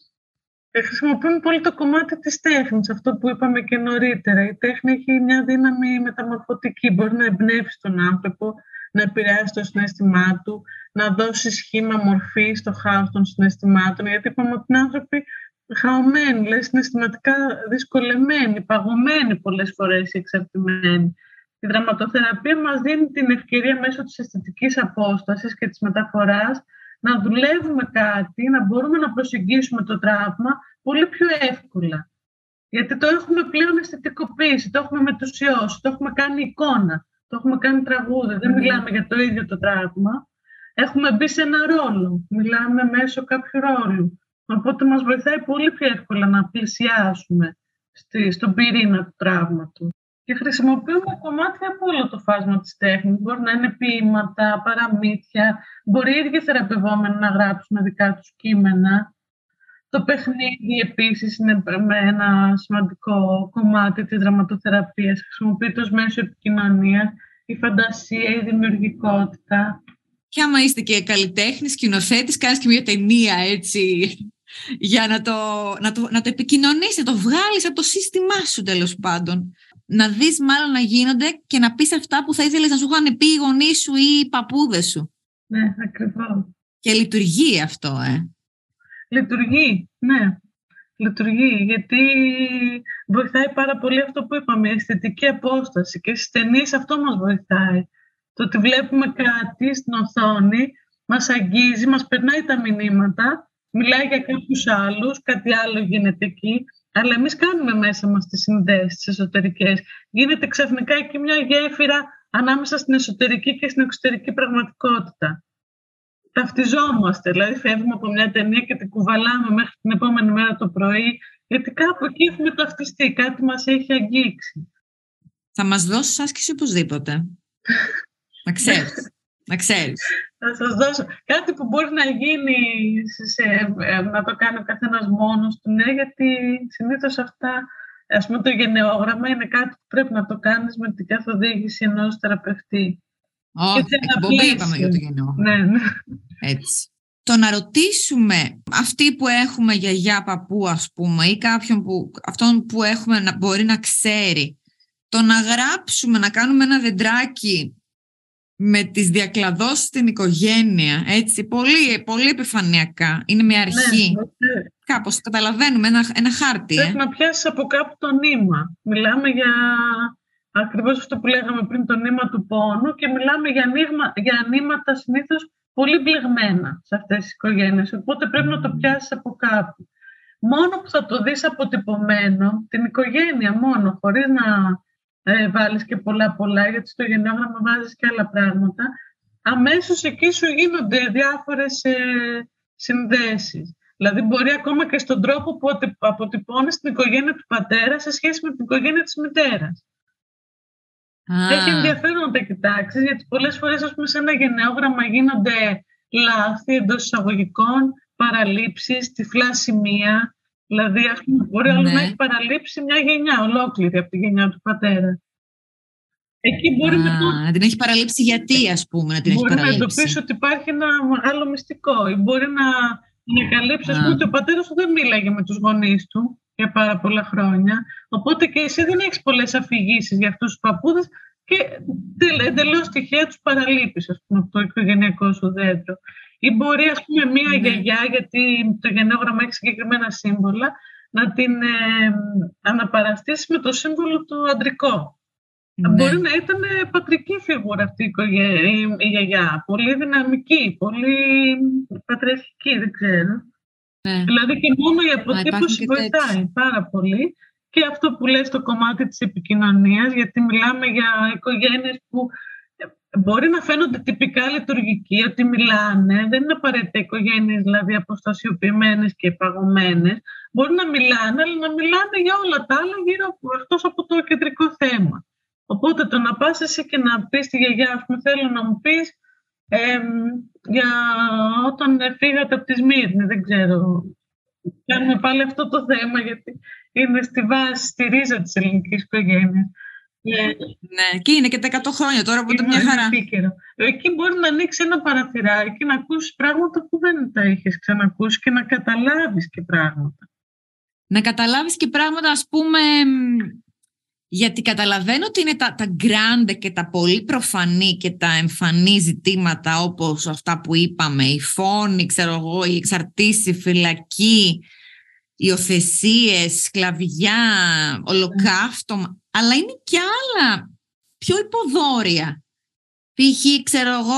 Ε, χρησιμοποιούμε πολύ το κομμάτι της τέχνης, αυτό που είπαμε και νωρίτερα. Η τέχνη έχει μια δύναμη μεταμορφωτική, μπορεί να εμπνεύσει τον άνθρωπο, να επηρεάσει το συναίσθημά του, να δώσει σχήμα μορφή στο χάος των συναισθημάτων, γιατί είπαμε ότι είναι άνθρωποι χαωμένοι, δηλαδή συναισθηματικά δυσκολεμένοι, παγωμένοι πολλές φορές, εξαρτημένοι. Η δραματοθεραπεία μας δίνει την ευκαιρία μέσω της αισθητικής απόστασης και της μεταφοράς να δουλεύουμε κάτι, να μπορούμε να προσεγγίσουμε το τραύμα πολύ πιο εύκολα. Γιατί το έχουμε πλέον αισθητικοποιήσει, το έχουμε μετουσιώσει, το έχουμε κάνει εικόνα, το έχουμε κάνει τραγούδι. Δεν μιλάμε για το ίδιο το τραύμα. Έχουμε μπει σε ένα ρόλο, μιλάμε μέσω κάποιου ρόλου. Οπότε μας βοηθάει πολύ πιο εύκολα να πλησιάσουμε στη, στον πυρήνα του τραύματος. Και χρησιμοποιούμε κομμάτια από όλο το φάσμα της τέχνης. Μπορεί να είναι ποίηματα, παραμύθια, μπορεί οι ίδιοι θεραπευόμενοι να γράψουν δικά τους κείμενα. Το παιχνίδι επίσης είναι ένα σημαντικό κομμάτι της δραματοθεραπείας. Χρησιμοποιείται ως μέσο επικοινωνίας, η φαντασία, η δημιουργικότητα.
Και άμα είστε και καλλιτέχνης, σκηνοθέτης, κάνεις και μια ταινία έτσι, για να το, να το, να το επικοινωνήσεις, να το βγάλεις από το σύστημά σου τέλος πάντων. Να δεις μάλλον να γίνονται και να πεις αυτά που θα ήθελες να σου είχαν πει οι γονείς σου ή οι παππούδες σου.
Ναι, ακριβώς.
Και λειτουργεί αυτό, ε.
Λειτουργεί, ναι. Λειτουργεί, γιατί βοηθάει πάρα πολύ αυτό που είπαμε, η αισθητική απόσταση. Και στις ταινίες αυτό μας βοηθάει. Το ότι βλέπουμε κάτι στην οθόνη, μας αγγίζει, μας περνάει τα μηνύματα, μιλάει για κάποιους άλλους, κάτι άλλο γίνεται εκεί. Αλλά εμείς κάνουμε μέσα μας τις συνδέσεις, τις εσωτερικές. Γίνεται ξαφνικά εκεί μια γέφυρα ανάμεσα στην εσωτερική και στην εξωτερική πραγματικότητα. Ταυτιζόμαστε, δηλαδή φεύγουμε από μια ταινία και την κουβαλάμε μέχρι την επόμενη μέρα το πρωί, γιατί κάπου εκεί έχουμε ταυτιστεί, κάτι μας έχει αγγίξει.
Θα μας δώσεις άσκηση οπωσδήποτε. Να ξέρεις. Να ξέρεις.
Θα σας δώσω κάτι που μπορεί να γίνει, σε, να το κάνει ο καθένας μόνος του, ναι, γιατί συνήθως αυτά, ας πούμε το γενναιόγραμμα είναι κάτι που πρέπει να το κάνεις με την καθοδήγηση ενός θεραπευτή.
Όχι, εκπομπή είπαμε για το γενναιόγραμμα.
Ναι, ναι.
Έτσι. Το να ρωτήσουμε αυτοί που έχουμε γιαγιά, παππού ας πούμε, ή κάποιον που, αυτόν που έχουμε να, μπορεί να ξέρει, το να γράψουμε, να κάνουμε ένα δεντράκι με τις διακλαδώσεις στην οικογένεια, έτσι, πολύ, πολύ επιφανειακά. Είναι μια αρχή. Ναι, ναι. Κάπως καταλαβαίνουμε ένα, ένα χάρτη.
Πρέπει
ε.
να πιάσεις από κάπου το νήμα. Μιλάμε για ακριβώς αυτό που λέγαμε πριν, το νήμα του πόνου, και μιλάμε για, νήμα, για νήματα συνήθως πολύ μπλεγμένα σε αυτές τις οικογένειες. Οπότε πρέπει να το πιάσεις από κάπου. Μόνο που θα το δεις αποτυπωμένο, την οικογένεια μόνο, χωρίς να ε, βάλεις και πολλά πολλά, γιατί στο γενναιόγραμμα βάζεις και άλλα πράγματα, αμέσως εκεί σου γίνονται διάφορες ε, συνδέσεις. Δηλαδή μπορεί ακόμα και στον τρόπο που αποτυπώνεις την οικογένεια του πατέρα σε σχέση με την οικογένεια της μητέρας. Ah. Έχει ενδιαφέρον να τα κοιτάξεις, γιατί πολλές φορές ας πούμε, σε ένα γενναιόγραμμα γίνονται λάθη εντός εισαγωγικών, παραλήψεις, τυφλά σημεία. Δηλαδή, ας πούμε, μπορεί όλο να έχει παραλείψει μια γενιά ολόκληρη από τη γενιά του πατέρα. Εκεί μπορεί ah,
το... να την έχει παραλείψει γιατί, ας πούμε, να την
μπορεί
έχει παραλείψει.
Μπορεί να εντοπίσει ότι υπάρχει ένα μεγάλο μυστικό, ή μπορεί να ανακαλύψει ah. ότι ο πατέρας του δεν μίλαγε με τους γονείς του για πάρα πολλά χρόνια. Οπότε και εσύ δεν έχεις πολλές αφηγήσεις για αυτούς τους παππούδες και εντελώς τυχαία τους παραλείπεις, ας πούμε, από το οικογενειακό σου δέντρο. Ή μπορεί, ας πούμε, μία ναι. γιαγιά, γιατί το γενναιόγραμμα έχει συγκεκριμένα σύμβολα, να την ε, αναπαραστήσει με το σύμβολο του αντρικό. Ναι. Μπορεί να ήταν πατρική φίγουρα αυτή η, η, η γιαγιά, πολύ δυναμική, πολύ πατριαρχική, δεν ξέρω. Ναι. Δηλαδή και μόνο η αποτύπωση βοηθάει πάρα πολύ. και αυτό που λες στο κομμάτι της επικοινωνίας, γιατί μιλάμε για οικογένειες που μπορεί να φαίνονται τυπικά λειτουργικοί, ότι μιλάνε, δεν είναι απαραίτητα οικογένειες δηλαδή αποστασιοποιημένες και παγωμένες, μπορεί να μιλάνε, αλλά να μιλάνε για όλα τα άλλα γύρω από, εκτός από το κεντρικό θέμα. Οπότε το να πας εσύ και να πεις στη γιαγιά, ας πούμε, θέλω να μου πεις ε, για όταν φύγατε από τη Σμύρνη, δεν ξέρω. Κάνουμε πάλι αυτό το θέμα, γιατί είναι στη βάση, στη ρίζα της ελληνικής οικογένειας.
Ναι, και είναι και τα εκατό χρόνια τώρα, οπότε μια χαρά.
Επίκαιρο. Εκεί μπορεί να ανοίξει ένα παραθυράκι και να ακούσεις πράγματα που δεν τα είχες ξανακούσει και να καταλάβεις και πράγματα.
Να καταλάβεις και πράγματα, ας πούμε, γιατί καταλαβαίνω ότι είναι τα, τα grande και τα πολύ προφανή και τα εμφανή ζητήματα, όπως αυτά που είπαμε, η φόνη, ξέρω εγώ, οι εξαρτήσεις, η φυλακή, υιοθεσίες, σκλαβιά, ολοκαύτωμα, αλλά είναι και άλλα πιο υποδόρια. Π.χ. ξέρω εγώ,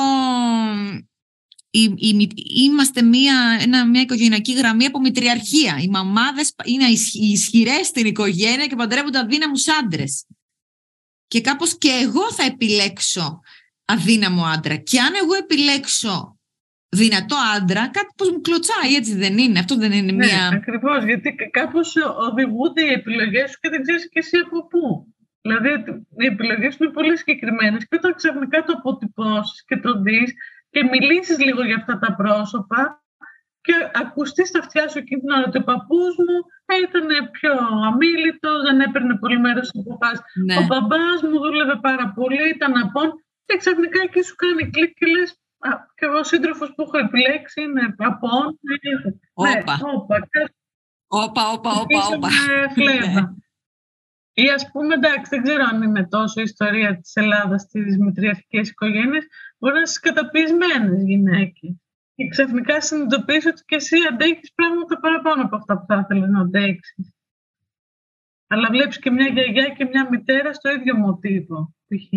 η, η, είμαστε μια, ένα, μια οικογενειακή γραμμή από μητριαρχία. Οι μαμάδες είναι ισχυρές στην οικογένεια και παντρεύονται αδύναμους άντρες. Και κάπως και εγώ θα επιλέξω αδύναμο άντρα. Και αν εγώ επιλέξω δυνατό άντρα, κάτι πως μου κλωτσάει, έτσι δεν είναι? Αυτό δεν είναι
ναι,
μια...
Ακριβώς, γιατί κάπως οδηγούνται οι επιλογές σου και δεν ξέρεις και εσύ από πού. Δηλαδή οι επιλογές σου είναι πολύ συγκεκριμένες και όταν ξαφνικά το αποτυπώσεις και το δεις και μιλήσεις λίγο για αυτά τα πρόσωπα και ακουστεί στα αυτιά σου εκείνη την ώρα ότι ο παππούς μου ήταν πιο αμίλητος, δεν έπαιρνε πολύ μέρος από πας. Ναι. Ο μπαμπάς μου δούλευε πάρα πολύ, ήταν απόν και ξαφνικά εκεί σου κάνει κλικ και λες α, και ο σύντροφος που έχω επιλέξει είναι απόν.
Όπα, όπα, όπα, όπα.
Φλέβα. Ή ας πούμε, εντάξει, δεν ξέρω αν είναι τόσο η ιστορία της Ελλάδας στις μητριαρχικές οικογένειες, μπορεί να είναι στις καταπιεσμένες γυναίκες. Και ξαφνικά συνειδητοποιείς ότι και εσύ αντέχεις πράγματα παραπάνω από αυτά που θα ήθελες να αντέξεις. Αλλά βλέπεις και μια γιαγιά και μια μητέρα στο ίδιο μοτίβο.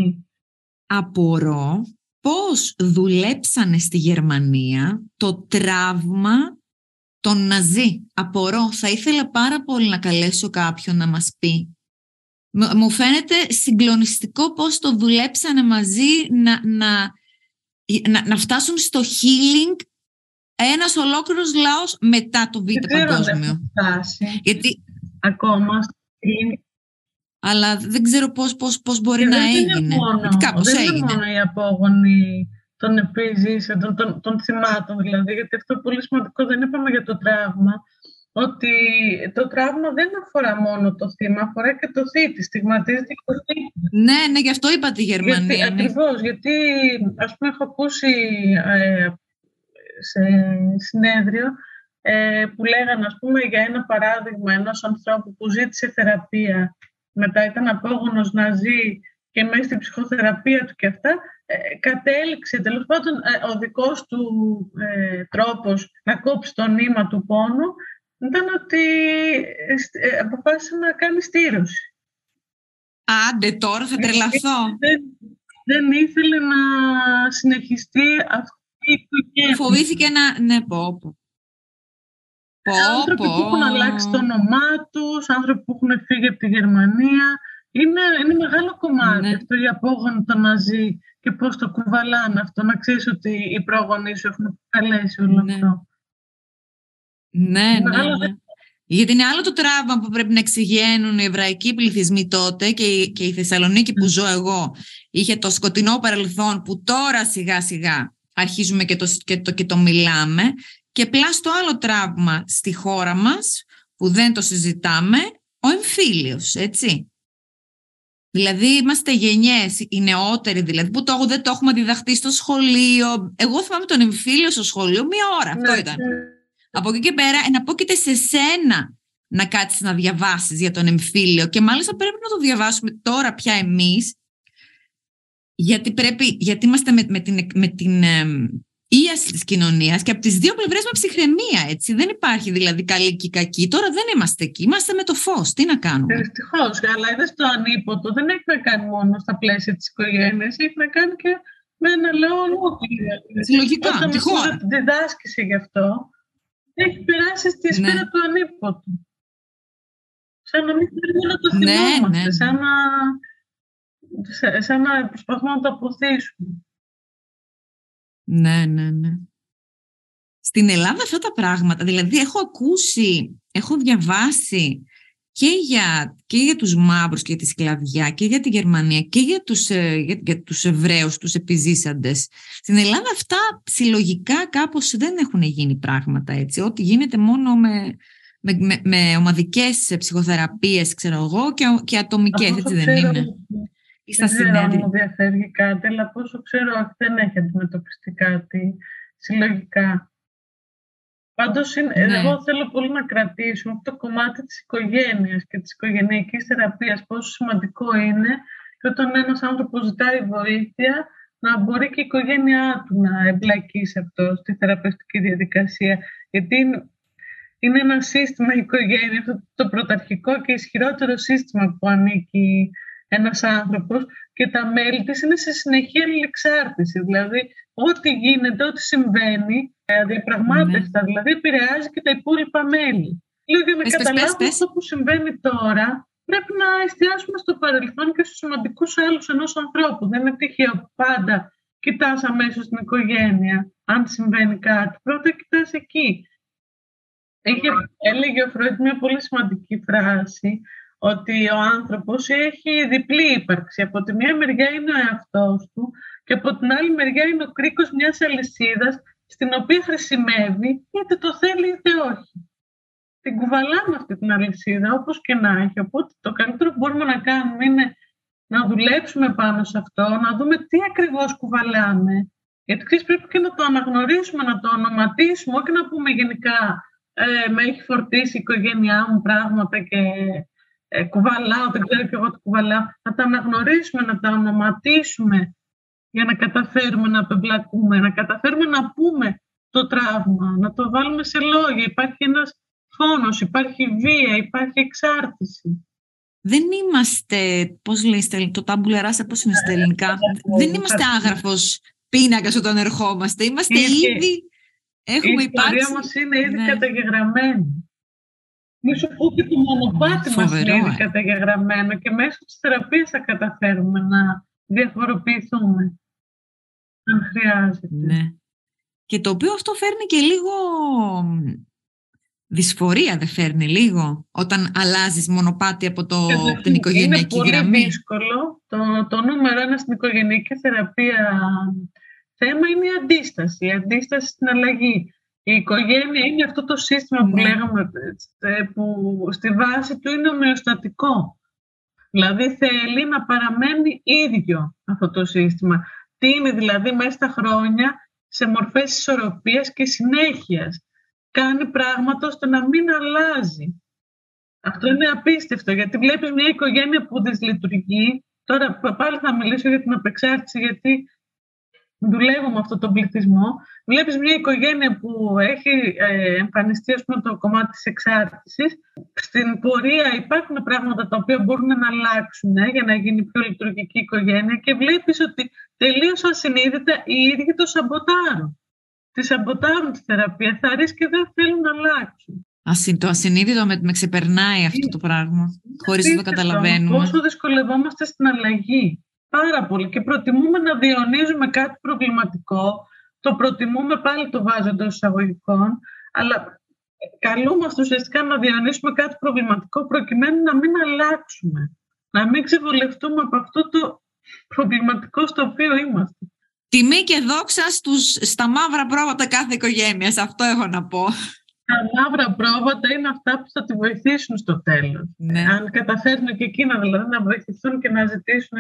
Απορώ πώς δουλέψανε στη Γερμανία το τραύμα των Ναζί. Απορώ. Θα ήθελα πάρα πολύ να καλέσω κάποιον να μας πει. Μου φαίνεται συγκλονιστικό πώς το δουλέψανε μαζί να, να, να, να φτάσουν στο healing ένας ολόκληρος λαός μετά το Β' Παγκόσμιο.
Γιατί ακόμα.
Αλλά δεν ξέρω πώς, πώς, πώς μπορεί να
δεν
έγινε.
Είναι μόνο,
Γιατί κάπως
δεν
έγινε.
είναι μόνο οι απόγονοι των επιζήσεων, των, των, των θυμάτων δηλαδή, γιατί αυτό είναι πολύ σημαντικό, δεν είπαμε για το τραύμα, ότι το τραύμα δεν αφορά μόνο το θύμα, αφορά και το θήτη, στιγματίζεται και το θήτη.
Ναι, ναι, γι' αυτό είπα τη Γερμανία.
Γιατί,
ναι.
Ακριβώς, γιατί ας πούμε έχω ακούσει ε, σε συνέδριο ε, που λέγανε ας πούμε για ένα παράδειγμα ενός ανθρώπου που ζήτησε θεραπεία, μετά ήταν απόγονος Ναζί και μέσα στην ψυχοθεραπεία του και αυτά, ε, κατέληξε τέλος πάντων ε, ο δικός του ε, τρόπος να κόψει το νήμα του πόνου ήταν ότι ε, αποφάσισε να κάνει στήρωση.
Άντε τώρα θα τρελαθώ.
Δεν, δεν ήθελε να συνεχιστεί αυτή η οικογένεια.
Φοβήθηκε να... Ναι, πω, πω.
Άνθρωποι που έχουν αλλάξει το όνομά τους, άνθρωποι που έχουν φύγει από τη Γερμανία. Είναι, είναι μεγάλο κομμάτι ναι. αυτό, οι απόγονοι των Ναζί και πώς το κουβαλάνε αυτό. Να ξέρεις ότι οι πρόγονοι σου έχουν καλέσει όλο
ναι.
αυτό.
Ναι, ναι, ναι. Γιατί είναι άλλο το τραύμα που πρέπει να εξηγαίνουν οι εβραϊκοί πληθυσμοί τότε και η, και η Θεσσαλονίκη που ζω εγώ είχε το σκοτεινό παρελθόν που τώρα σιγά σιγά αρχίζουμε και το, και το, και το μιλάμε. Και πλάς το άλλο τραύμα στη χώρα μας, που δεν το συζητάμε, ο εμφύλιος, έτσι. Δηλαδή είμαστε γενιές, οι νεότεροι δηλαδή, που το, δεν το έχουμε διδαχτεί στο σχολείο. Εγώ θυμάμαι τον εμφύλιο στο σχολείο μία ώρα, αυτό ήταν. Ναι. Από εκεί και πέρα, εναπόκειται σε σένα να κάτσεις να διαβάσεις για τον εμφύλιο και μάλιστα πρέπει να το διαβάσουμε τώρα πια εμείς, γιατί, πρέπει, γιατί είμαστε με, με την... Με την ίαση της κοινωνίας και από τις δύο πλευρές με ψυχραιμία, έτσι. Δεν υπάρχει δηλαδή καλή και κακή. Τώρα δεν είμαστε εκεί. Είμαστε με το φως. Τι να κάνουμε.
Δυστυχώς. Αλλά είδες το ανίποτο. Δεν έχει να κάνει μόνο στα πλαίσια της οικογένειας. Έχει να κάνει και με ένα λαό ολόκληρο.
Συλλογικά.
Όταν
τη χώρα.
Όταν διδάσκησε γι' αυτό, έχει περάσει στη σφαίρα ναι. του ανίποτου. σαν να μην θέλουμε να το θυμόμαστε, ναι, ναι. Σαν, να, σαν να προσπαθούμε να το αποθήσουμε.
Ναι, ναι, ναι. Στην Ελλάδα αυτά τα πράγματα, δηλαδή έχω ακούσει, έχω διαβάσει και για, και για τους μαύρους και για τη σκλαβιά και για τη Γερμανία και για τους, για, για τους Εβραίους, τους επιζήσαντες. Στην Ελλάδα αυτά συλλογικά κάπως δεν έχουν γίνει πράγματα έτσι. Ό,τι γίνεται μόνο με, με, με, με ομαδικές ψυχοθεραπείες, ξέρω εγώ, και, και ατομικές, έτσι δεν
ξέρω,
είναι.
Δεν ξέρω αν μου διαφεύγει κάτι, αλλά πόσο ξέρω δεν έχει αντιμετωπιστεί κάτι συλλογικά. Πάντως, ναι. Εγώ θέλω πολύ να κρατήσουμε αυτό το κομμάτι της οικογένειας και της οικογενειακής θεραπείας, πόσο σημαντικό είναι και όταν ένας άνθρωπος ζητάει βοήθεια, να μπορεί και η οικογένειά του να εμπλακεί σε αυτό, στη θεραπευτική διαδικασία. Γιατί είναι ένα σύστημα η οικογένεια, αυτό το πρωταρχικό και ισχυρότερο σύστημα που ανήκει ένας άνθρωπος και τα μέλη της είναι σε συνεχή αλληλεξάρτηση. Δηλαδή, ό,τι γίνεται, ό,τι συμβαίνει, αδιαπραγμάτευτα, mm. δηλαδή επηρεάζει και τα υπόλοιπα μέλη. Λέω για να πες, καταλάβουμε πες, αυτό που συμβαίνει τώρα, πρέπει να εστιάσουμε στο παρελθόν και στους σημαντικούς άλλους ενός ανθρώπου. Δεν είναι τυχαίο πάντα κοιτάς αμέσως την οικογένεια. Αν συμβαίνει κάτι, πρώτα κοιτάς εκεί. Είχε, έλεγε ο Φρόιντ μια πολύ σημαντική φράση, ότι ο άνθρωπος έχει διπλή ύπαρξη. Από τη μία μεριά είναι ο εαυτός του και από την άλλη μεριά είναι ο κρίκος μιας αλυσίδας στην οποία χρησιμεύει είτε το θέλει είτε όχι. Την κουβαλάμε αυτή την αλυσίδα όπως και να έχει. Οπότε το καλύτερο που μπορούμε να κάνουμε είναι να δουλέψουμε πάνω σε αυτό, να δούμε τι ακριβώς κουβαλάμε. Γιατί ξέρεις, πρέπει και να το αναγνωρίσουμε, να το ονοματίσουμε, όχι να πούμε γενικά ε, με έχει φορτίσει η οικογένειά μου πράγματα και ε, κουβαλάω, δεν ξέρω και εγώ τι κουβαλάω. Να τα αναγνωρίσουμε, να τα ονοματίσουμε για να καταφέρουμε να απεμπλακούμε, να καταφέρουμε να πούμε το τραύμα, να το βάλουμε σε λόγια. Υπάρχει ένας φόνος, υπάρχει βία, υπάρχει εξάρτηση.
Δεν είμαστε, πώς λέει, το τάμπουλα ράσα, πώς είναι στα ελληνικά, δεν είμαστε άγραφος πίνακας όταν ερχόμαστε, είμαστε
η,
ήδη, έχουμε υπάρξει.
Η ιστορία μας είναι ήδη ναι. καταγεγραμμένη. Μη σου πω και το μονοπάτι μας είναι ήδη καταγεγραμμένο και μέσω της θεραπείας θα καταφέρουμε να διαφοροποιηθούμε, αν χρειάζεται.
Ναι. Και το οποίο αυτό φέρνει και λίγο δυσφορία, δεν φέρνει λίγο, όταν αλλάζεις μονοπάτι από το, την οικογενειακή
είναι
γραμμή.
Είναι πολύ δύσκολο. Το, το νούμερο ένα στην οικογενειακή θεραπεία θέμα είναι η αντίσταση, η αντίσταση στην αλλαγή. Η οικογένεια είναι αυτό το σύστημα που ναι. λέγαμε, που στη βάση του είναι ομοιοστατικό. Δηλαδή θέλει να παραμένει ίδιο αυτό το σύστημα. Τι είναι δηλαδή μέσα στα χρόνια σε μορφές ισορροπίας και συνέχειας. Κάνει πράγματα ώστε να μην αλλάζει. Αυτό είναι απίστευτο, γιατί βλέπεις μια οικογένεια που δυσλειτουργεί. Τώρα πάλι θα μιλήσω για την απεξάρτηση, γιατί δουλεύω με αυτόν τον πληθυσμό. Βλέπεις μια οικογένεια που έχει ε, εμφανιστεί ας πούμε, το κομμάτι της εξάρτησης. Στην πορεία υπάρχουν πράγματα τα οποία μπορούν να αλλάξουν ε, για να γίνει πιο λειτουργική οικογένεια και βλέπεις ότι τελείως ασυνείδητα οι ίδιοι το σαμποτάρουν. Τη σαμποτάρουν τη θεραπεία, θα ρίξει και δεν θέλουν να αλλάξουν.
Ασυ, το ασυνείδητο με, με ξεπερνάει αυτό το πράγμα, χωρίς να το καταλαβαίνουμε.
Πόσο δυσκολευόμαστε στην αλλαγή. Πάρα πολύ. Και προτιμούμε να διαιωνίζουμε κάτι προβληματικό. Το προτιμούμε, πάλι το βάζω εντός εισαγωγικών, αλλά καλούμαστε ουσιαστικά να διαιωνίσουμε κάτι προβληματικό προκειμένου να μην αλλάξουμε. Να μην ξεβολευτούμε από αυτό το προβληματικό στο οποίο είμαστε.
Τιμή και δόξα στους, στα μαύρα πρόβατα κάθε οικογένειας. Αυτό έχω να πω.
Τα μαύρα πρόβατα είναι αυτά που θα τη βοηθήσουν στο τέλος. Ναι. Αν καταφέρουν και εκείνα δηλαδή να βοηθηθούν και να ζητήσουν,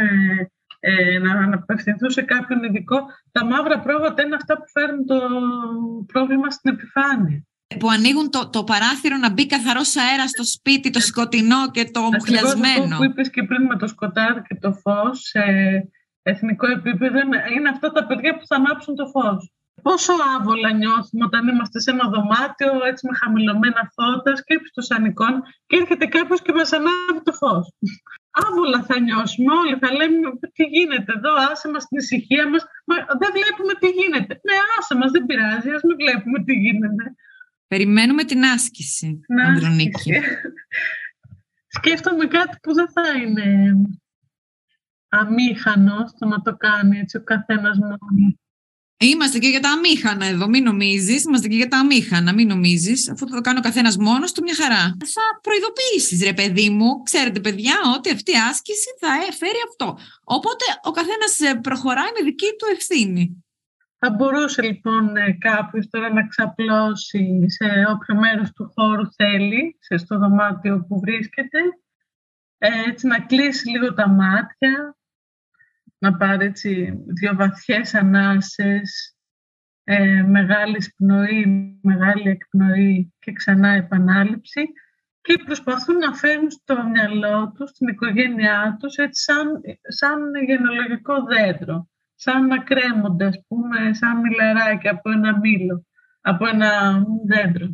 ε, να, να απευθυνθούν σε κάποιον ειδικό, τα μαύρα πρόβατα είναι αυτά που φέρνουν το πρόβλημα στην επιφάνεια. Που
ανοίγουν το, το παράθυρο να μπει καθαρός αέρας στο σπίτι, το σκοτεινό και το μουχλιασμένο.
Αυτό που είπες και πριν με το σκοτάδι και το φως, ε, εθνικό επίπεδο, είναι αυτά τα παιδιά που θα ανάψουν το φως. Πόσο άβολα νιώθουμε όταν είμαστε σε ένα δωμάτιο έτσι με χαμηλωμένα φώτα, σκέψη των σανικών και έρχεται κάποιος και μας ανάβει το φως. Άβολα θα νιώσουμε όλοι, θα λέμε τι γίνεται εδώ, άσε μας την ησυχία μας, μα δεν βλέπουμε τι γίνεται. Ναι, άσε μας, δεν πειράζει, ας μην βλέπουμε τι γίνεται.
Περιμένουμε την άσκηση, Ανδρονίκη.
σκέφτομαι κάτι που δεν θα είναι αμήχανο στο να το κάνει έτσι ο καθένας μόνο.
Είμαστε και για τα αμήχανα εδώ, μην νομίζεις. Είμαστε και για τα αμήχανα, μην νομίζεις. Αφού θα το κάνει ο καθένας μόνος του, μια χαρά. Θα προειδοποιήσεις, ρε παιδί μου. Ξέρετε, παιδιά, ότι αυτή η άσκηση θα φέρει αυτό. Οπότε ο καθένας προχωράει με δική του ευθύνη.
Θα μπορούσε λοιπόν κάποιος τώρα να ξαπλώσει σε όποιο μέρος του χώρου θέλει, στο δωμάτιο που βρίσκεται, έτσι να κλείσει λίγο τα μάτια, να πάρει έτσι δύο βαθιές ανάσες, ε, μεγάλη εισπνοή, μεγάλη εκπνοή και ξανά επανάληψη και προσπαθούν να φέρουν στο μυαλό τους, στην οικογένειά τους, έτσι σαν, σαν γενεολογικό δέντρο, σαν να κρέμονται, ας πούμε, σαν μιλαράκια από ένα μήλο, από ένα δέντρο.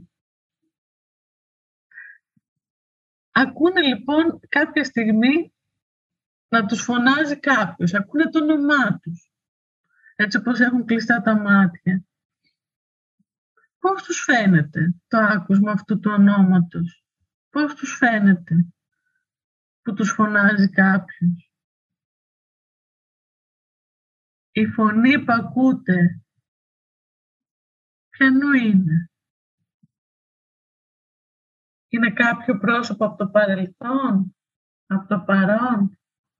Ακούνε λοιπόν κάποια στιγμή να τους φωνάζει κάποιος, ακούνε το όνομά τους, έτσι όπως έχουν κλειστά τα μάτια. Πώς τους φαίνεται το άκουσμα αυτού του ονόματος, πώς τους φαίνεται που τους φωνάζει κάποιος. Η φωνή που ακούτε, ποιανού είναι? Είναι κάποιο πρόσωπο από το παρελθόν, από το παρόν?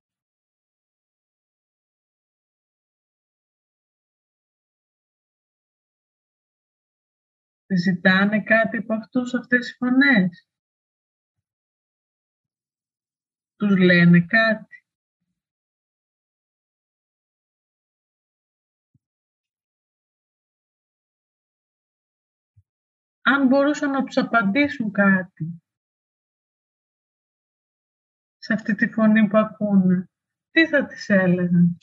Ζητάνε κάτι από αυτούς αυτές οι φωνές? Τους λένε κάτι? Αν μπορούσαν να τους απαντήσουν κάτι σε αυτή τη φωνή που ακούνε, τι θα τις έλεγαν?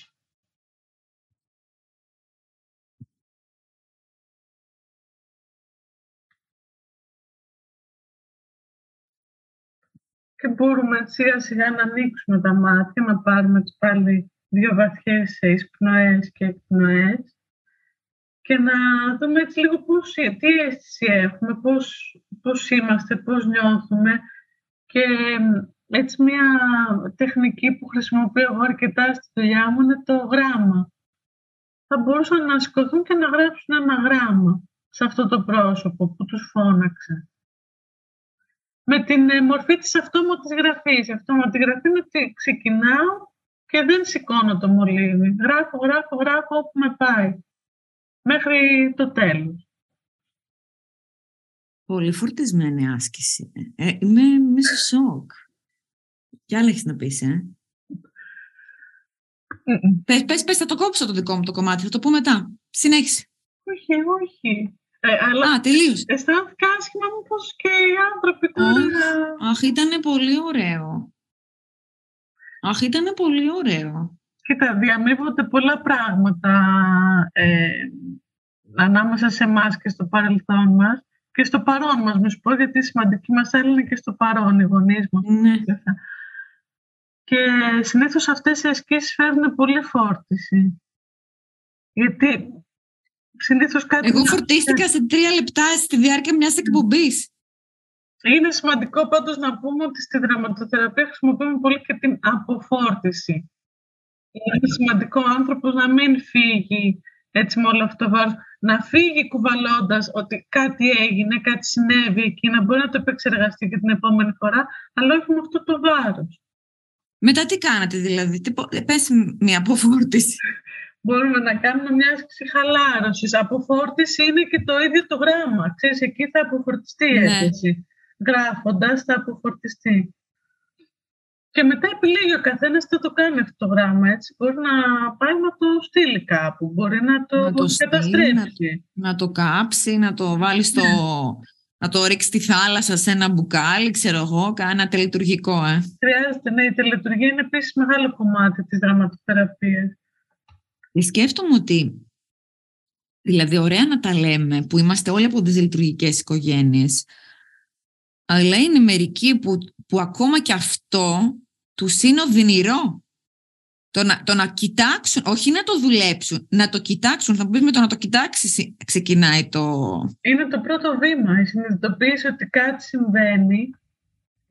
Και μπορούμε σιγά σιγά να ανοίξουμε τα μάτια, να πάρουμε πάλι δύο βαθιές εισπνοές και εκπνοές και να δούμε έτσι λίγο πώς, τι αίσθηση έχουμε, πώς, πώς είμαστε, πώς νιώθουμε. Και έτσι μια τεχνική που χρησιμοποιώ εγώ αρκετά στη δουλειά μου είναι το γράμμα. Θα μπορούσαν να σηκωθούν και να γράψουν ένα γράμμα σε αυτό το πρόσωπο που τους φώναξε. Με την μορφή της αυτόματης γραφής. Η αυτόματη γραφή είναι ότι ξεκινάω και δεν σηκώνω το μολύβι. Γράφω, γράφω, γράφω όπου με πάει. Μέχρι το τέλος.
Πολύ φορτισμένη άσκηση. Ε, είμαι, είμαι σε σοκ. Τι άλλα έχεις να πεις, ε? Mm-mm. Πες, πες, πες, θα το κόψω το δικό μου το κομμάτι. Θα το πω μετά. Συνέχισε.
Όχι, όχι. Ε, αλλά
Α, τελείωσε.
Αισθάνθηκα άσχημα μήπως και οι άνθρωποι τώρα...
Αχ, ήτανε πολύ ωραίο. Αχ, ήτανε πολύ ωραίο.
Κοίτα, διαμείβονται πολλά πράγματα ε, ανάμεσα σε εμάς και στο παρελθόν μας και στο παρόν μας, μη σου πω, γιατί η σημαντική μας άλλη είναι και στο παρόν, οι γονείς μας.
Ναι.
Και συνήθως αυτές οι ασκήσεις φέρνουν πολύ φόρτιση. Γιατί συνήθως κάτι...
Εγώ φορτίστηκα σε τρία λεπτά στη διάρκεια μιας εκπομπής.
Είναι σημαντικό πάντως να πούμε ότι στη δραματοθεραπεία χρησιμοποιούμε πολύ και την αποφόρτιση. Είναι σημαντικό ο άνθρωπος να μην φύγει έτσι με όλο αυτό το βάρος, να φύγει κουβαλώντας ότι κάτι έγινε, κάτι συνέβη εκεί, να μπορεί να το επεξεργαστεί και την επόμενη φορά, αλλά όχι με αυτό το βάρος.
Μετά τι κάνατε δηλαδή, τι, πες μια αποφόρτιση.
Μπορούμε να κάνουμε μια άσκηση χαλάρωσης. Αποφόρτιση είναι και το ίδιο το γράμμα. Ξέρεις, εκεί θα αποφορτιστεί η αίσθηση. Ναι. Γράφοντας θα αποφορτιστεί. Και μετά επιλέγει ο καθένας τι θα το κάνει αυτό το γράμμα. Έτσι. Μπορεί να πάει να το στείλει κάπου, μπορεί να το, να το καταστρέψει.
Να, να το κάψει, να το βάλει στο... να το ρίξει στη θάλασσα σε ένα μπουκάλι, ξέρω εγώ, ένα τελετουργικό. Ε.
Χρειάζεται, ναι, η τελετουργία είναι επίσης μεγάλο κομμάτι της δραματοθεραπείας.
Σκέφτομαι ότι, δηλαδή ωραία να τα λέμε, που είμαστε όλοι από τις λειτουργικές οικογένειες, αλλά είναι μερικοί που, που ακόμα και αυτό τους είναι οδυνηρό. Το να, το να κοιτάξουν, όχι να το δουλέψουν, να το κοιτάξουν. Θα μου πεις με το να το κοιτάξεις ξεκινάει το...
Είναι το πρώτο βήμα, η συνειδητοποίηση ότι κάτι συμβαίνει,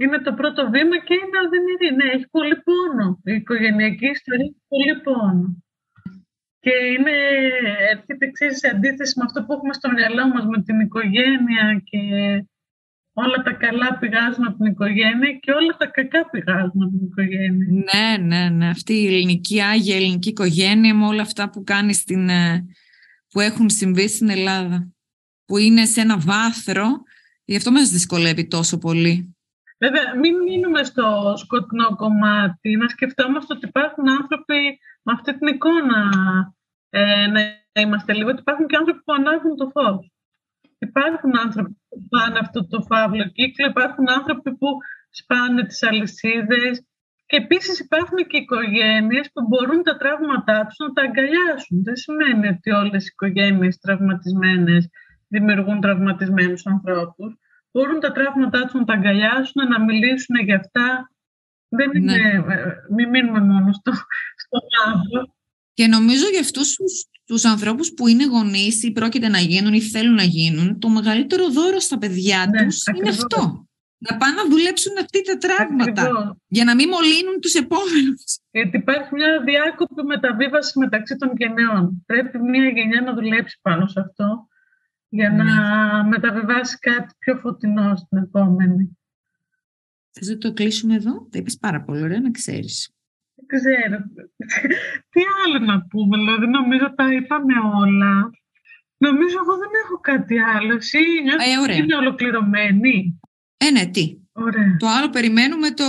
είναι το πρώτο βήμα και είναι οδυνηρή. Ναι, έχει πολύ πόνο. Η οικογενειακή ιστορία έχει πολύ πόνο. Και είναι, έρχεται εξής, σε αντίθεση με αυτό που έχουμε στο μυαλό μας, με την οικογένεια και όλα τα καλά πηγάζουν από την οικογένεια και όλα τα κακά πηγάζουν από την οικογένεια.
Ναι, ναι, ναι. Αυτή η ελληνική, άγια ελληνική οικογένεια με όλα αυτά που κάνει στην, που έχουν συμβεί στην Ελλάδα. Που είναι σε ένα βάθρο, γι' αυτό μας δυσκολεύει τόσο πολύ.
Βέβαια, μην μείνουμε στο σκοτεινό κομμάτι, να σκεφτόμαστε ότι υπάρχουν άνθρωποι με αυτή την εικόνα, ε, να είμαστε λίγο, ότι υπάρχουν και άνθρωποι που ανάβουν το φως. Υπάρχουν άνθρωποι που σπάνε αυτό το φαύλο κύκλο, υπάρχουν άνθρωποι που σπάνε τις αλυσίδες και επίσης υπάρχουν και οικογένειες που μπορούν τα τραύματά τους να τα αγκαλιάσουν. Δεν σημαίνει ότι όλες οι οικογένειες τραυματισμένες δημιουργούν τραυματισμένους ανθρώπους. Μπορούν τα τραύματά τους να τα αγκαλιάσουν, να μιλήσουν για αυτά. Δεν είναι, ναι. Μην μείνουμε μόνο στο, στο μαύρο.
Και νομίζω για αυτούς τους, τους ανθρώπους που είναι γονείς ή πρόκειται να γίνουν ή θέλουν να γίνουν, το μεγαλύτερο δώρο στα παιδιά
ναι,
τους
ακριβώς.
είναι αυτό. Να πάνε να δουλέψουν αυτή τα τραύματα. Ακριβώς. Για να μην μολύνουν τους επόμενους.
Γιατί υπάρχει μια διάκοπη μεταβίβαση μεταξύ των γενεών. Πρέπει μια γενιά να δουλέψει πάνω σε αυτό για ναι. να μεταβιβάσει κάτι πιο φωτεινό στην επόμενη.
Θες να το κλείσουμε εδώ? Τα είπες πάρα πολύ ωραία, να ξέρεις.
Δεν ξέρω. Τι άλλο να πούμε, δηλαδή νομίζω τα είπαμε όλα. Νομίζω εγώ δεν έχω κάτι άλλο. Εσύ
ε,
είναι ολοκληρωμένη.
Ε, ναι, τι.
Ωραία.
Το άλλο περιμένουμε το,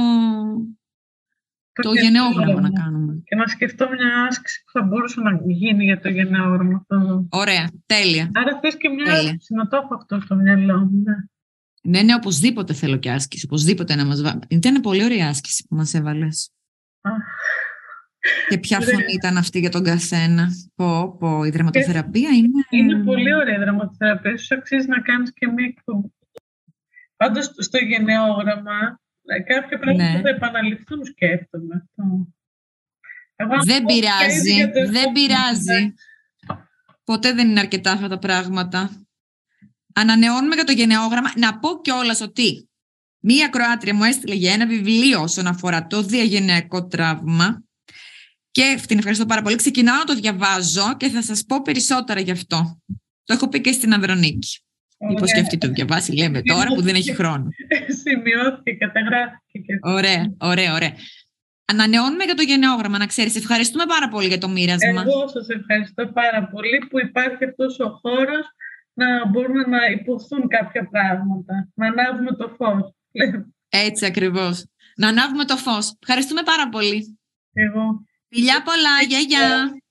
το, το γενναιόγραμμα να κάνουμε.
Και να σκεφτώ μια άσκηση που θα μπορούσε να γίνει για το γενναιόγραμμα αυτό.
Ωραία, τέλεια.
Άρα θες και μια τέλεια. άσκηση, να το έχω αυτό στο μυαλό μου. Ναι.
ναι, ναι, οπωσδήποτε θέλω και άσκηση. Οπωσδήποτε να μας βάλει. Ήταν πολύ ωραία άσκηση που μας έβαλες. Και ποια φωνή ήταν αυτή για τον καθένα? Πω, πω, η δραματοθεραπεία είναι...
Είναι πολύ ωραία η δραματοθεραπεία. Σου αξίζει να κάνεις και μία εκπομπή. Πάντως στο γενναιόγραμμα, κάποια πράγματα ναι. θα επαναληφθούν, σκέφτομαι αυτό. Εγώ
δεν πειράζει, δεν πειράζει. Ποτέ δεν είναι αρκετά αυτά τα πράγματα. Ανανεώνουμε για το γενναιόγραμμα. Να πω κιόλας ότι μία ακροάτρια μου έστειλε για ένα βιβλίο όσον αφορά το διαγενειακό τραύμα και την ευχαριστώ πάρα πολύ. Ξεκινάω να το διαβάζω και θα σας πω περισσότερα γι' αυτό. Το έχω πει και στην Ανδρονίκη. Μήπως και αυτή το διαβάσει, λέμε τώρα που δεν έχει χρόνο.
Σημειώθηκε, καταγράφηκε.
Ωραία, ωραία, ωραία. Ανανεώνουμε για το γενναιόγραμμα, να ξέρεις. Ευχαριστούμε πάρα πολύ για το μοίρασμα.
Εγώ σας ευχαριστώ πάρα πολύ που υπάρχει αυτός ο χώρος να μπορούν να υποθούν κάποια πράγματα. Να ανάβουμε το φως.
Έτσι ακριβώς. Να ανάβουμε το φως. Ευχαριστούμε πάρα πολύ.
Εγώ.
Φιλιά πολλά, γεια γεια.